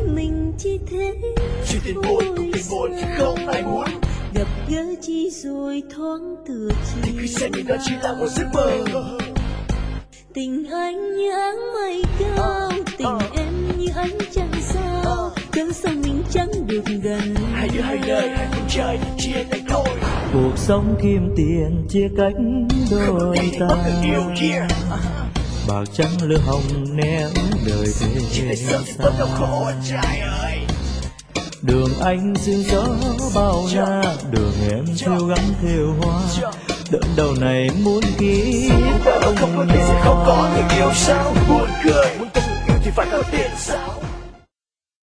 mình chỉ thế chuyện tình buồn cũng tình buồn chứ không ai muốn gặp gỡ chi rồi thoáng tựa chỉ thì khi xem mình đó chỉ là một giấc mơ. Tình anh như áng mây cao, tình em như ánh trăng sao, cớ sao mình chẳng được gần. Hai đứa hai nơi, hai phương trời, chia tay thôi. Cuộc sống kim tiền chia cách đôi ta, bạc trắng lửa hồng ném đời thế xa. Đường anh sương gió bao la, đường em theo gắn theo hoa, đợi đầu này muốn kiếp không có gì sẽ không có người yêu sao buồn cười.